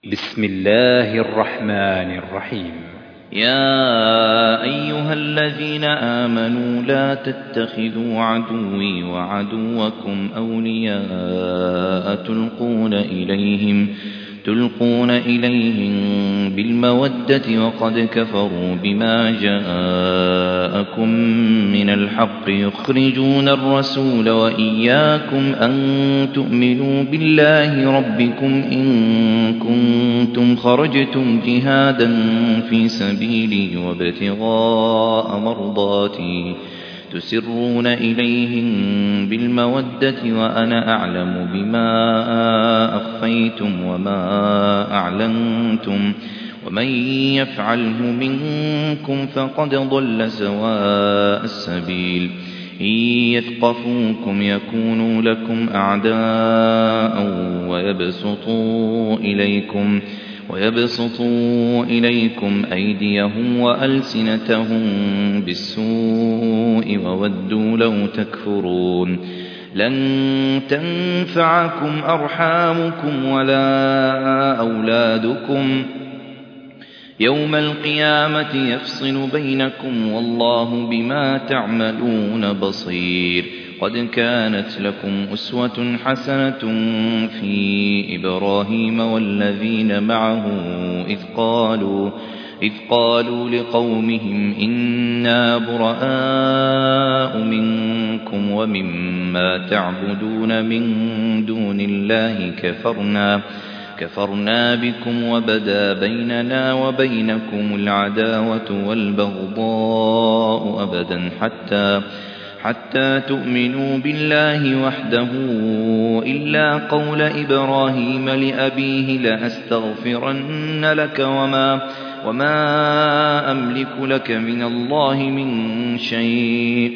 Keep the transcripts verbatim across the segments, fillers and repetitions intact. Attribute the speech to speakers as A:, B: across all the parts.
A: بسم الله الرحمن الرحيم.
B: يا أيها الذين آمنوا لا تتخذوا عدوي وعدوكم أولياء تلقون إليهم تلقون إليهم بالمودة وقد كفروا بما جاءكم من الحق يخرجون الرسول وإياكم أن تؤمنوا بالله ربكم إن كنتم خرجتم جهادا في سبيلي وابتغاء مرضاتي تسرون إليهم بالمودة وأنا أعلم بما أخفيتم وما أعلنتم ومن يفعله منكم فقد ضل سواء السبيل إن يثقفوكم يكونوا لكم أعداء ويبسطوا إليكم ويبسطوا إليكم أيديهم وألسنتهم بالسوء وودوا لو تكفرون لن تنفعكم أرحامكم ولا أولادكم يوم القيامة يفصل بينكم والله بما تعملون بصير. قد كانت لكم أسوة حسنة في إبراهيم والذين معه إذ قالوا إذ قالوا لقومهم إنا براء منكم ومما تعبدون من دون الله كفرنا كفرنا بكم وبدا بيننا وبينكم العداوة والبغضاء أبدا حتى حتى تؤمنوا بالله وحده إلا قول إبراهيم لأبيه لأستغفرن لك وما وما أملك لك من الله من شيء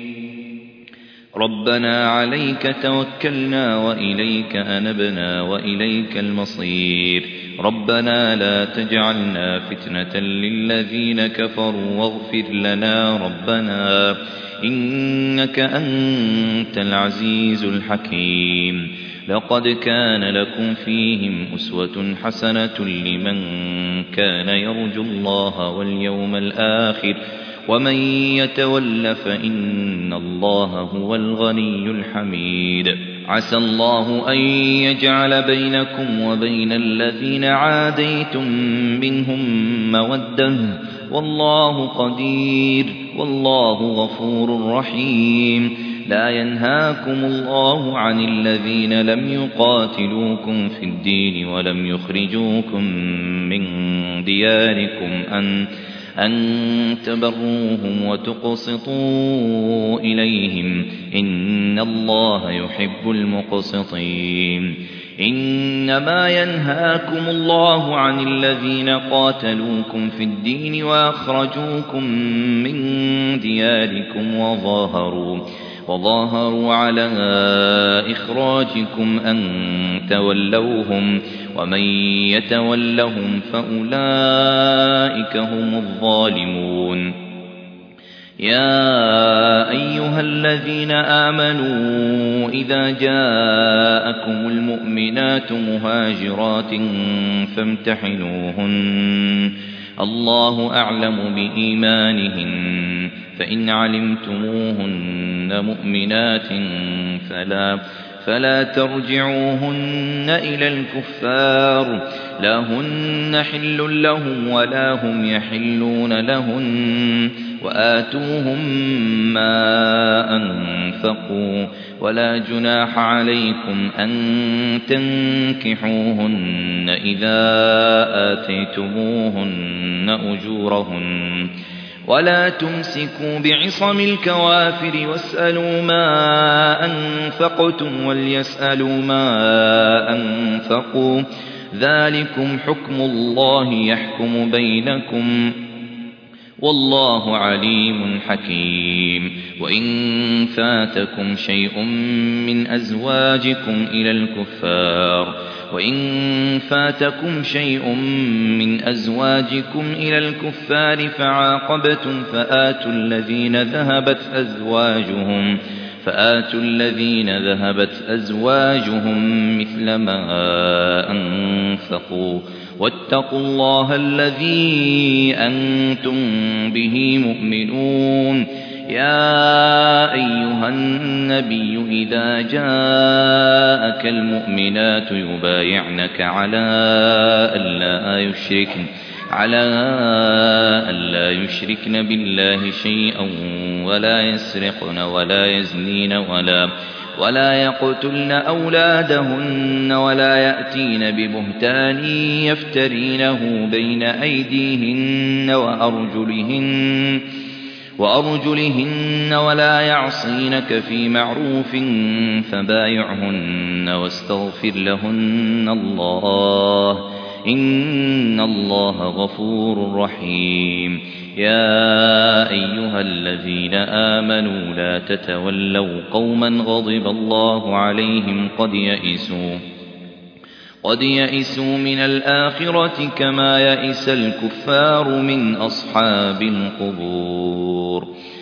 B: ربنا عليك توكلنا وإليك أنبنا وإليك المصير. ربنا لا تجعلنا فتنة للذين كفروا واغفر لنا ربنا إنك أنت العزيز الحكيم. لقد كان لكم فيهم أسوة حسنة لمن كان يرجو الله واليوم الآخر ومن يتول فإن الله هو الغني الحميد. عسى الله أن يجعل بينكم وبين الذين عاديتم منهم مودة والله قدير والله غفور رحيم. لا ينهاكم الله عن الذين لم يقاتلوكم في الدين ولم يخرجوكم من دياركم أن أن تبروهم وتقسطوا إليهم إن الله يحب المقسطين. إنما ينهاكم الله عن الذين قاتلوكم في الدين وأخرجوكم من دياركم وظاهروا وظاهروا على إخراجكم أن تولوهم ومن يتولهم فأولئك هم الظالمون. يا أيها الذين آمنوا إذا جاءكم المؤمنات مهاجرات فامتحنوهن الله أعلم بإيمانهن فإن علمتموهن مؤمنات فلا فلا ترجعوهن إلى الكفار لا هن حل لهم ولا هم يحلون لهن وآتوهم ما أنفقوا ولا جناح عليكم أن تنكحوهن إذا آتيتموهن أجورهن ولا تمسكوا بعصم الكوافر واسألوا ما أنفقتم وليسألوا ما أنفقوا ذلكم حكم الله يحكم بينكم والله عليم حكيم. وإن فاتكم شيء من أزواجكم إلى الكفار وإن فاتكم شيء من أزواجكم إلى الكفار فعاقبتم فآتوا الذين ذهبت أزواجهم فآتوا الذين ذهبت أزواجهم مثل ما أنفقوا واتقوا الله الذي أنتم به مؤمنون يا أيها النبي إذا جاءك المؤمنات يبايعنك على ألا يشركن على ألا يشركن بالله شيئا ولا يسرقن ولا يزنين ولا ولا يقتلن أولادهن ولا يأتين ببهتان يفترينه بين أيديهن وأرجلهن وأرجلهن ولا يعصينك في معروف فبايعهن واستغفر لهن الله إن الله غفور رحيم يا أيها الذين آمنوا لا تتولوا قوما غضب الله عليهم قد يئسوا قد يئسوا من الآخرة كما يئس الكفار من أصحاب القبور